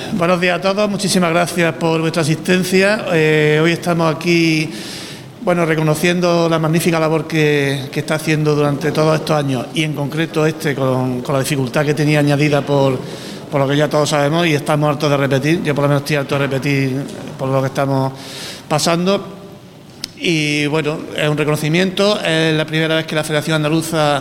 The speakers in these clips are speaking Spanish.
Buenos días a todos, muchísimas gracias por vuestra asistencia. Hoy estamos aquí, reconociendo la magnífica labor que está haciendo durante todos estos años y en concreto con la dificultad que tenía añadida por lo que ya todos sabemos y estamos hartos de repetir. Yo por lo menos estoy harto de repetir por lo que estamos pasando. Y bueno, es un reconocimiento, es la primera vez que la Federación Andaluza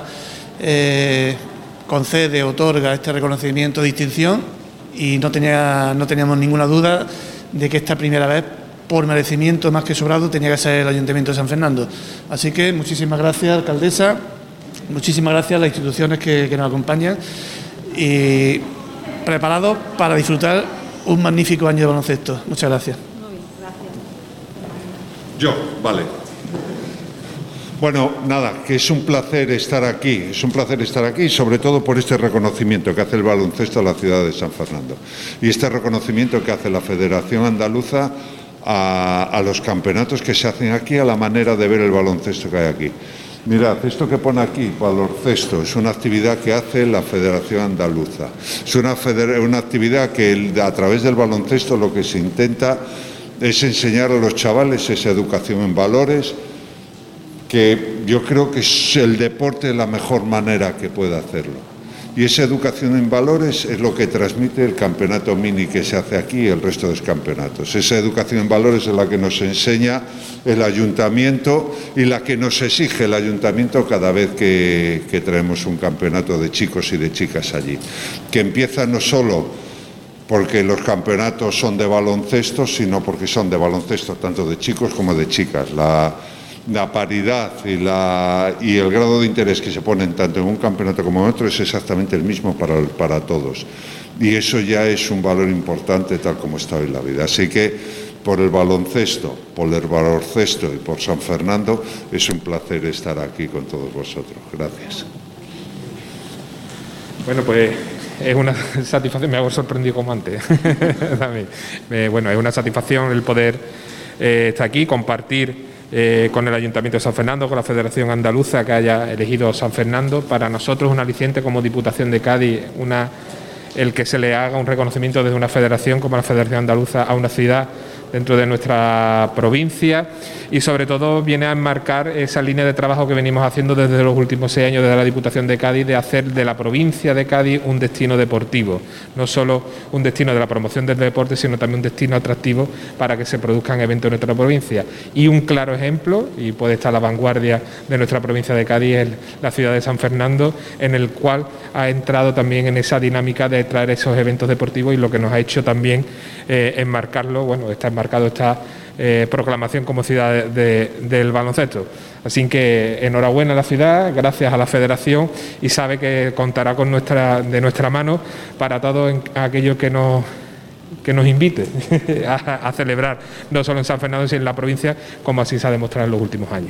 otorga este reconocimiento de distinción y no teníamos ninguna duda de que esta primera vez, por merecimiento más que sobrado, tenía que ser el Ayuntamiento de San Fernando. Así que muchísimas gracias, alcaldesa, muchísimas gracias a las instituciones que nos acompañan y preparados para disfrutar un magnífico año de baloncesto. Muchas gracias. Muy bien, gracias. Vale. Bueno, nada, que es un placer estar aquí, sobre todo por este reconocimiento que hace el baloncesto a la ciudad de San Fernando y este reconocimiento que hace la Federación Andaluza a los campeonatos que se hacen aquí, a la manera de ver el baloncesto que hay aquí. Mirad, esto que pone aquí, baloncesto, es una actividad que hace la Federación Andaluza. Es una actividad que a través del baloncesto lo que se intenta es enseñar a los chavales esa educación en valores, que yo creo que es el deporte la mejor manera que puede hacerlo. Y esa educación en valores es lo que transmite el campeonato mini que se hace aquí y el resto de los campeonatos. Esa educación en valores es la que nos enseña el ayuntamiento y la que nos exige el ayuntamiento cada vez que traemos un campeonato de chicos y de chicas allí. Que empieza no solo porque los campeonatos son de baloncesto, sino porque son de baloncesto tanto de chicos como de chicas. La paridad y el grado de interés que se ponen tanto en un campeonato como en otro es exactamente el mismo para todos. Y eso ya es un valor importante tal como está hoy la vida. Así que por el baloncesto y por San Fernando es un placer estar aquí con todos vosotros. Gracias. Bueno, pues es una satisfacción, me hago sorprendido como antes. Bueno, es una satisfacción el poder estar aquí, compartir con el Ayuntamiento de San Fernando, con la Federación Andaluza que haya elegido San Fernando. Para nosotros un aliciente como Diputación de Cádiz, el que se le haga un reconocimiento desde una federación como la Federación Andaluza a una ciudad dentro de nuestra provincia y sobre todo viene a enmarcar esa línea de trabajo que venimos haciendo desde los últimos 6 años desde la Diputación de Cádiz, de hacer de la provincia de Cádiz un destino deportivo, no solo un destino de la promoción del deporte, sino también un destino atractivo para que se produzcan eventos en nuestra provincia. Y un claro ejemplo, y puede estar a la vanguardia de nuestra provincia de Cádiz, es la ciudad de San Fernando, en el cual ha entrado también en esa dinámica de traer esos eventos deportivos y lo que nos ha hecho también enmarcarlo, está enmarcado esta proclamación como ciudad del baloncesto. Así que enhorabuena a la ciudad, gracias a la Federación y sabe que contará con de nuestra mano para todo aquello que nos invite a celebrar, no solo en San Fernando, sino en la provincia, como así se ha demostrado en los últimos años.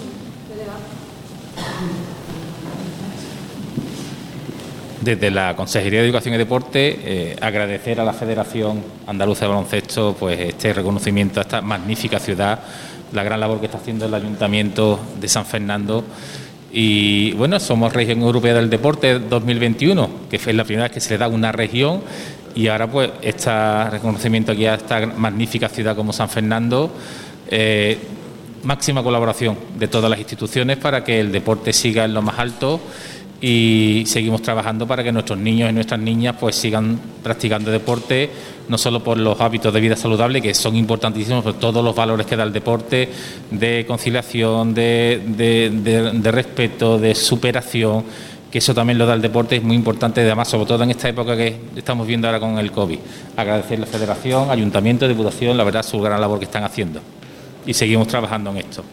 Desde la Consejería de Educación y Deporte, agradecer a la Federación Andaluza de Baloncesto pues este reconocimiento a esta magnífica ciudad, la gran labor que está haciendo el Ayuntamiento de San Fernando. Y bueno, somos Región Europea del Deporte 2021, que fue la primera vez que se le da una región, y ahora pues este reconocimiento aquí a esta magnífica ciudad como San Fernando. Máxima colaboración de todas las instituciones para que el deporte siga en lo más alto. Y seguimos trabajando para que nuestros niños y nuestras niñas pues sigan practicando deporte, no solo por los hábitos de vida saludable, que son importantísimos, pero todos los valores que da el deporte, de conciliación, de respeto, de superación, que eso también lo da el deporte, es muy importante, además, sobre todo en esta época que estamos viendo ahora con el COVID. Agradecer a la Federación, Ayuntamiento, Diputación, la verdad, su gran labor que están haciendo. Y seguimos trabajando en esto.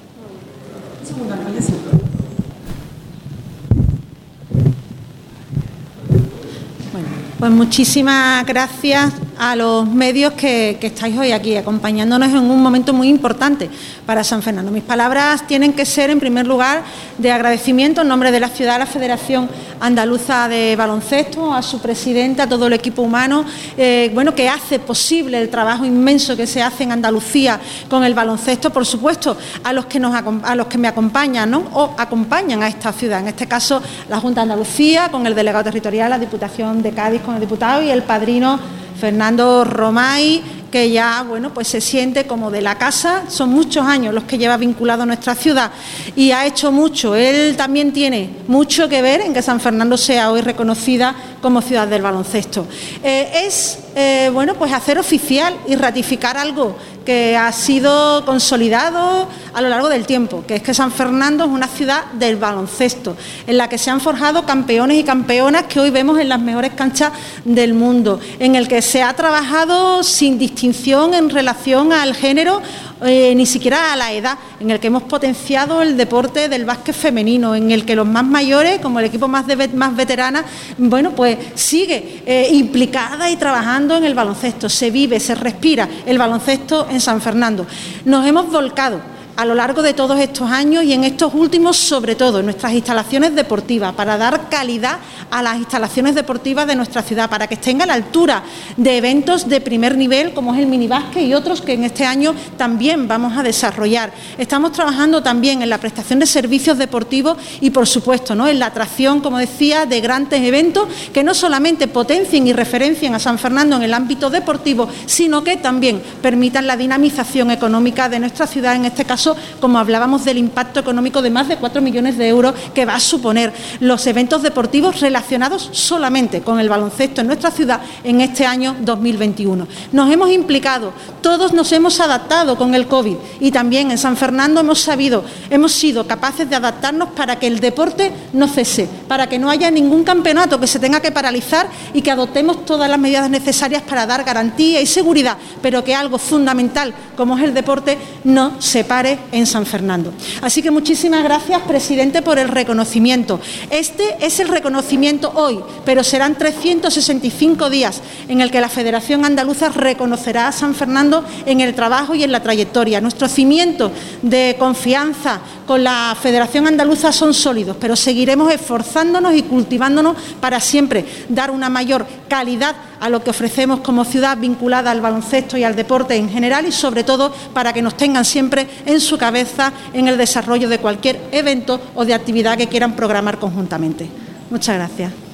Pues muchísimas gracias a los medios que estáis hoy aquí acompañándonos en un momento muy importante para San Fernando. Mis palabras tienen que ser, en primer lugar, de agradecimiento en nombre de la ciudad a la Federación Andaluza de Baloncesto, a su presidenta, a todo el equipo humano, que hace posible el trabajo inmenso que se hace en Andalucía con el baloncesto, por supuesto, a los que me acompañan, ¿no? O acompañan a esta ciudad, en este caso la Junta de Andalucía, con el delegado territorial, la Diputación de Cádiz, con el diputado y el padrino Fernando Romay, que ya, bueno, pues se siente como de la casa. Son muchos años los que lleva vinculado a nuestra ciudad y ha hecho mucho. Él también tiene mucho que ver en que San Fernando sea hoy reconocida como ciudad del baloncesto. Bueno, pues hacer oficial y ratificar algo que ha sido consolidado a lo largo del tiempo, que es que San Fernando es una ciudad del baloncesto, en la que se han forjado campeones y campeonas que hoy vemos en las mejores canchas del mundo, en el que se ha trabajado sin distinción en relación al género, ni siquiera a la edad, en el que hemos potenciado el deporte del básquet femenino, en el que los más mayores, como el equipo más veterana, bueno, pues sigue implicada y trabajando en el baloncesto. Se vive, se respira el baloncesto en San Fernando. Nos hemos volcado a lo largo de todos estos años y en estos últimos, sobre todo, en nuestras instalaciones deportivas, para dar calidad a las instalaciones deportivas de nuestra ciudad, para que estén a la altura de eventos de primer nivel, como es el minibásquet y otros que en este año también vamos a desarrollar. Estamos trabajando también en la prestación de servicios deportivos y, por supuesto, ¿no?, en la atracción, como decía, de grandes eventos que no solamente potencien y referencien a San Fernando en el ámbito deportivo, sino que también permitan la dinamización económica de nuestra ciudad, en este caso, como hablábamos del impacto económico de más de 4 millones de euros que va a suponer los eventos deportivos relacionados solamente con el baloncesto en nuestra ciudad en este año 2021. Nos hemos implicado, todos nos hemos adaptado con el COVID y también en San Fernando hemos sido capaces de adaptarnos para que el deporte no cese, para que no haya ningún campeonato que se tenga que paralizar y que adoptemos todas las medidas necesarias para dar garantía y seguridad, pero que algo fundamental como es el deporte no se pare en San Fernando. Así que muchísimas gracias, presidente, por el reconocimiento. Este es el reconocimiento hoy, pero serán 365 días en el que la Federación Andaluza reconocerá a San Fernando en el trabajo y en la trayectoria. Nuestros cimientos de confianza con la Federación Andaluza son sólidos, pero seguiremos esforzándonos y cultivándonos para siempre dar una mayor calidad a lo que ofrecemos como ciudad vinculada al baloncesto y al deporte en general y, sobre todo, para que nos tengan siempre en su cabeza en el desarrollo de cualquier evento o de actividad que quieran programar conjuntamente. Muchas gracias.